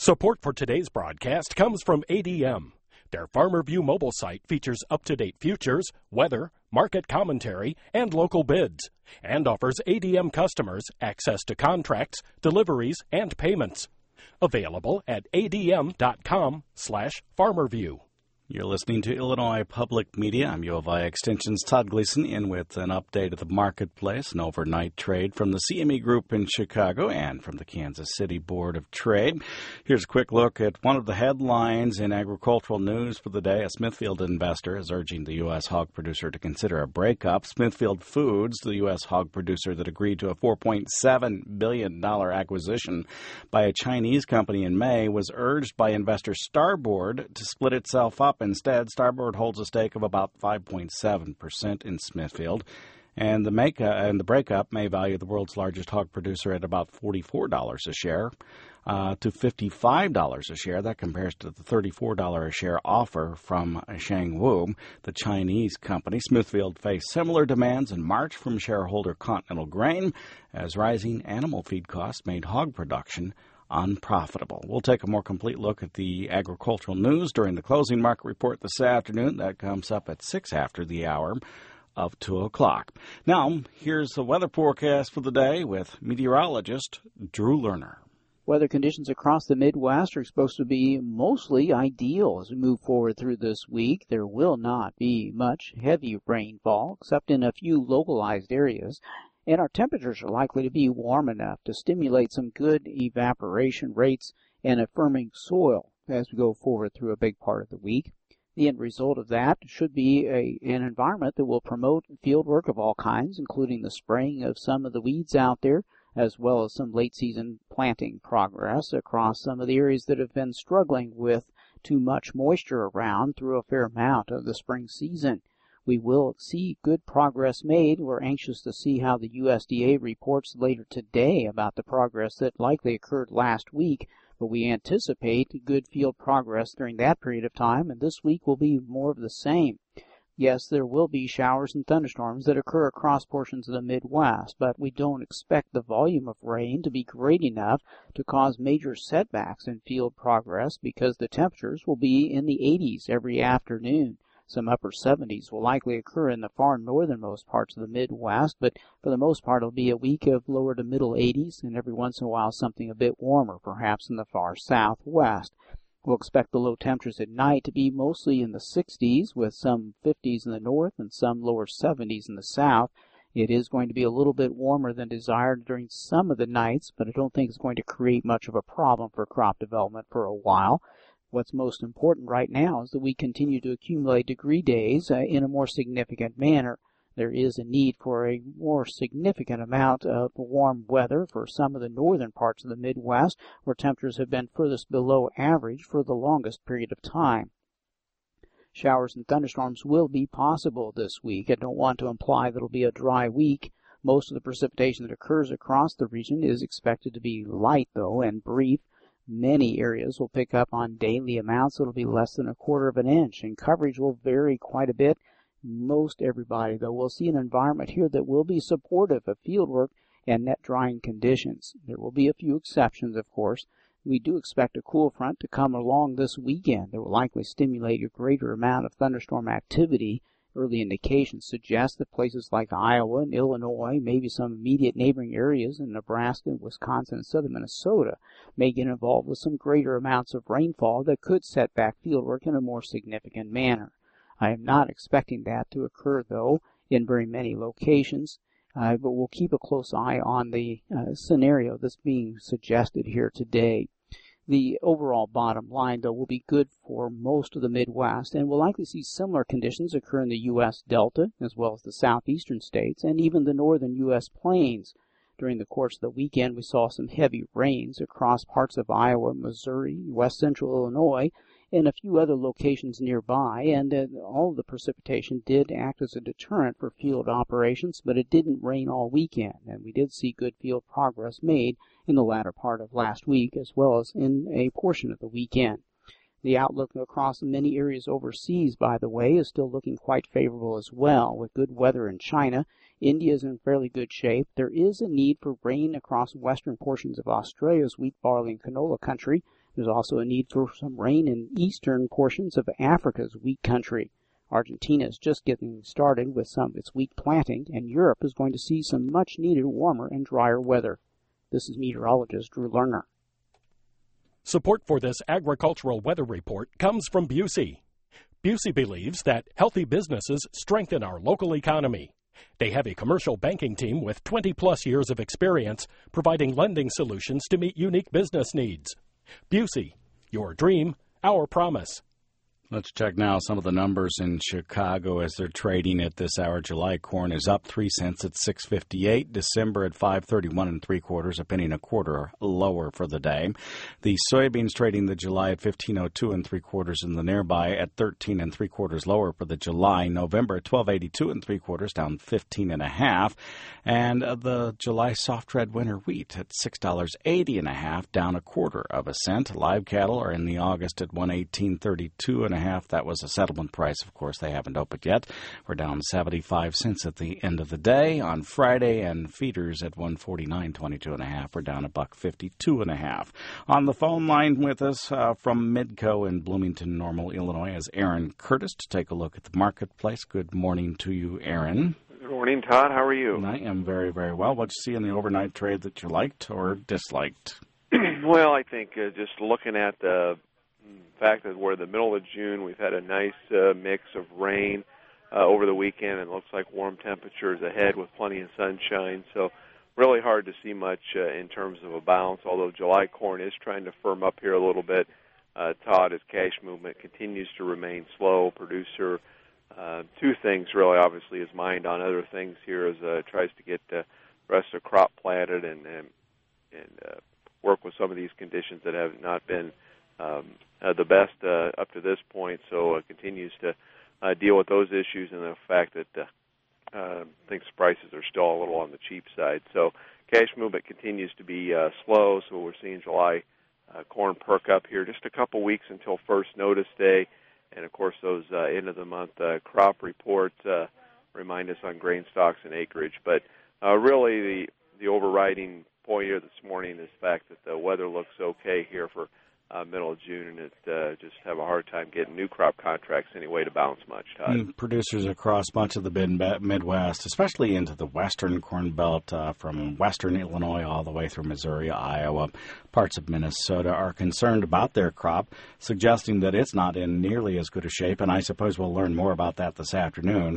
Support for today's broadcast comes from ADM. Their FarmerView mobile site features up-to-date futures, weather, market commentary, and local bids, and offers ADM customers access to contracts, deliveries, and payments. Available at adm.com/FarmerView. You're listening to Illinois Public Media. I'm U of I Extension's Todd Gleason in with an update of the marketplace, an overnight trade from the CME Group in Chicago and from the Kansas City Board of Trade. Here's a quick look at one of the headlines in agricultural news for the day. A Smithfield investor is urging the U.S. hog producer to consider a breakup. Smithfield Foods, the U.S. hog producer that agreed to a $4.7 billion acquisition by a Chinese company in May, was urged by investor Starboard to split itself up. Instead, Starboard holds a stake of about 5.7% in Smithfield, and the breakup may value the world's largest hog producer at about $44 a share to $55 a share. That compares to the $34 a share offer from Shangwu, the Chinese company. Smithfield faced similar demands in March from shareholder Continental Grain, as rising animal feed costs made hog production unprofitable. We'll take a more complete look at the agricultural news during the closing market report this afternoon. That comes up at 6 after the hour of 2 o'clock. Now, here's the weather forecast for the day with meteorologist Drew Lerner. Weather conditions across the Midwest are supposed to be mostly ideal as we move forward through this week. There will not be much heavy rainfall, except in a few localized areas. And our temperatures are likely to be warm enough to stimulate some good evaporation rates and a firming soil as we go forward through a big part of the week. The end result of that should be an environment that will promote field work of all kinds, including the spraying of some of the weeds out there, as well as some late-season planting progress across some of the areas that have been struggling with too much moisture around through a fair amount of the spring season. We will see good progress made. We're anxious to see how the USDA reports later today about the progress that likely occurred last week, but we anticipate good field progress during that period of time, and this week will be more of the same. Yes, there will be showers and thunderstorms that occur across portions of the Midwest, but we don't expect the volume of rain to be great enough to cause major setbacks in field progress because the temperatures will be in the 80s every afternoon. Some upper 70s will likely occur in the far northernmost parts of the Midwest, but for the most part it'll be a week of lower to middle 80s, and every once in a while something a bit warmer, perhaps in the far southwest. We'll expect the low temperatures at night to be mostly in the 60s, with some 50s in the north and some lower 70s in the south. It is going to be a little bit warmer than desired during some of the nights, but I don't think it's going to create much of a problem for crop development for a while. What's most important right now is that we continue to accumulate degree days in a more significant manner. There is a need for a more significant amount of warm weather for some of the northern parts of the Midwest, where temperatures have been furthest below average for the longest period of time. Showers and thunderstorms will be possible this week. I don't want to imply that it'll be a dry week. Most of the precipitation that occurs across the region is expected to be light, though, and brief. Many areas will pick up on daily amounts. It'll be less than 1/4 of an inch, and coverage will vary quite a bit. Most everybody, though, will see an environment here that will be supportive of fieldwork and net drying conditions. There will be a few exceptions, of course. We do expect a cool front to come along this weekend that will likely stimulate a greater amount of thunderstorm activity. Early indications suggest that places like Iowa and Illinois, maybe some immediate neighboring areas in Nebraska, Wisconsin, and southern Minnesota may get involved with some greater amounts of rainfall that could set back fieldwork in a more significant manner. I am not expecting that to occur, though, in very many locations, but we'll keep a close eye on the scenario that's being suggested here today. The overall bottom line, though, will be good for most of the Midwest, and we'll likely see similar conditions occur in the U.S. Delta, as well as the southeastern states, and even the northern U.S. plains. During the course of the weekend, we saw some heavy rains across parts of Iowa, Missouri, west central Illinois, and a few other locations nearby, and all of the precipitation did act as a deterrent for field operations, but it didn't rain all weekend, and we did see good field progress made in the latter part of last week, as well as in a portion of the weekend. The outlook across many areas overseas, by the way, is still looking quite favorable as well, with good weather in China. India is in fairly good shape. There is a need for rain across western portions of Australia's wheat, barley, and canola country, There's also a need for some rain in eastern portions of Africa's wheat country. Argentina is just getting started with some of its wheat planting, and Europe is going to see some much-needed warmer and drier weather. This is meteorologist Drew Lerner. Support for this agricultural weather report comes from Busey. Busey believes that healthy businesses strengthen our local economy. They have a commercial banking team with 20-plus years of experience providing lending solutions to meet unique business needs. Busey, your dream, our promise. Let's check now some of the numbers in Chicago as they're trading at this hour. July corn is up 3 cents at $6.58. December at $5.31 3/4, a penny and a quarter lower for the day. The soybeans trading the July at $15.02 3/4, and the nearby at 13 3/4 lower for the July. November at $12.82 3/4, down 15.5, and the July soft red winter wheat at $6.80 down 1/4 cent. Live cattle are in the August at $118.32 That was a settlement price. Of course, they haven't opened yet. We're down 75 cents at the end of the day on Friday, and feeders at $149.22 We're down $1.52. On the phone line with us from Midco in Bloomington Normal, Illinois, is Aaron Curtis to take a look at the marketplace. Good morning to you, Aaron. Good morning, Todd. How are you? I am very, very well. What did you see in the overnight trade that you liked or disliked? Well, I think just looking at the fact that we're in the middle of June, we've had a nice mix of rain over the weekend, and it looks like warm temperatures ahead with plenty of sunshine. So really hard to see much in terms of a bounce, although July corn is trying to firm up here a little bit. Todd, as cash movement continues to remain slow. Producer, two things really, obviously, his mind on other things here as tries to get the rest of the crop planted and work with some of these conditions that have not been the best up to this point, so continues to deal with those issues and the fact that thinks prices are still a little on the cheap side. So cash movement continues to be slow, so we're seeing July corn perk up here just a couple weeks until first notice day, and of course those end of the month crop reports remind us on grain stocks and acreage. But really the overriding point here this morning is the fact that the weather looks okay here for middle of June, and it just have a hard time getting new crop contracts anyway to bounce much, Todd. Producers across much of the Midwest, especially into the western corn belt from western Illinois all the way through Missouri, Iowa, parts of Minnesota, are concerned about their crop, suggesting that it's not in nearly as good a shape, and I suppose we'll learn more about that this afternoon,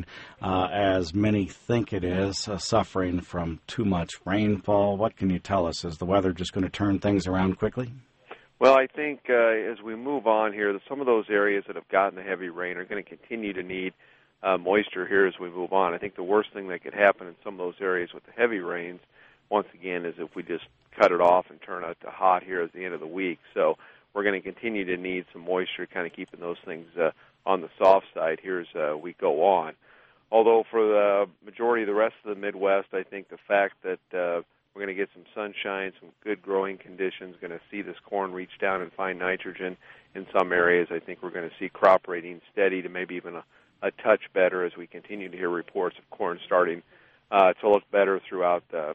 as many think it is, suffering from too much rainfall. What can you tell us? Is the weather just going to turn things around quickly? Well, I think as we move on here, some of those areas that have gotten the heavy rain are going to continue to need moisture here as we move on. I think the worst thing that could happen in some of those areas with the heavy rains, once again, is if we just cut it off and turn it to hot here at the end of the week. So we're going to continue to need some moisture, kind of keeping those things on the soft side here as we go on. Although for the majority of the rest of the Midwest, I think the fact that we're going to get some sunshine, some good growing conditions, going to see this corn reach down and find nitrogen in some areas. I think we're going to see crop rating steady to maybe even a touch better as we continue to hear reports of corn starting to look better throughout the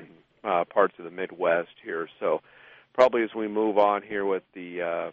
parts of the Midwest here. So probably as we move on here with the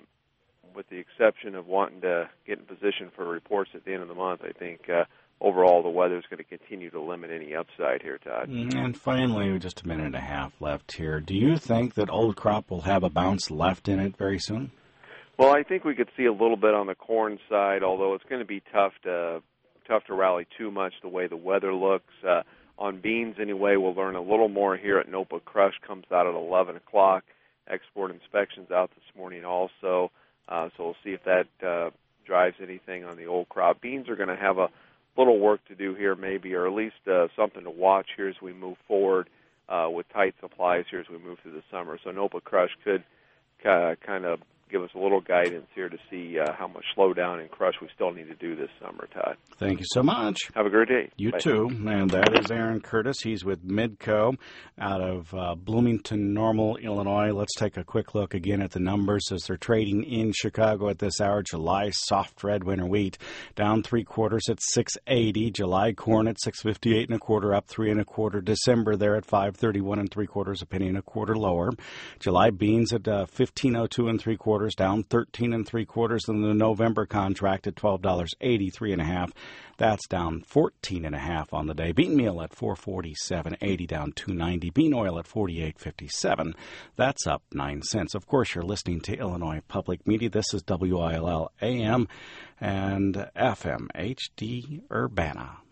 exception of wanting to get in position for reports at the end of the month, I think overall the weather is going to continue to limit any upside here, Todd. And finally, just a minute and a half left here. Do you think that old crop will have a bounce left in it very soon? Well, I think we could see a little bit on the corn side, although it's going to be tough to rally too much the way the weather looks. On beans, anyway, we'll learn a little more here at NOPA Crush. Comes out at 11 o'clock. Export inspections out this morning also, so we'll see if that drives anything on the old crop. Beans are going to have a little work to do here maybe, or at least something to watch here as we move forward with tight supplies here as we move through the summer. So NOPA Crush could kind of give us a little guidance here to see how much slowdown and crush we still need to do this summer, Todd. Thank you so much. Have a great day. You Bye. too. And that is Aaron Curtis. He's with Midco out of Bloomington Normal, Illinois. Let's take a quick look again at the numbers as they're trading in Chicago at this hour. July soft red winter wheat down 3/4 at $6.80. July corn at $6.58 1/4, up 3 1/4. December there at $5.31 3/4, a penny and a quarter lower. July beans at $15.02 3/4. quarters, down 13 3/4 in the November contract at $12.83.5. That's down 14.5 on the day. Bean meal at $4.47.80, down $2.90. Bean oil at $48.57. That's up 9 cents. Of course, you're listening to Illinois Public Media. This is WILL AM and FM HD Urbana.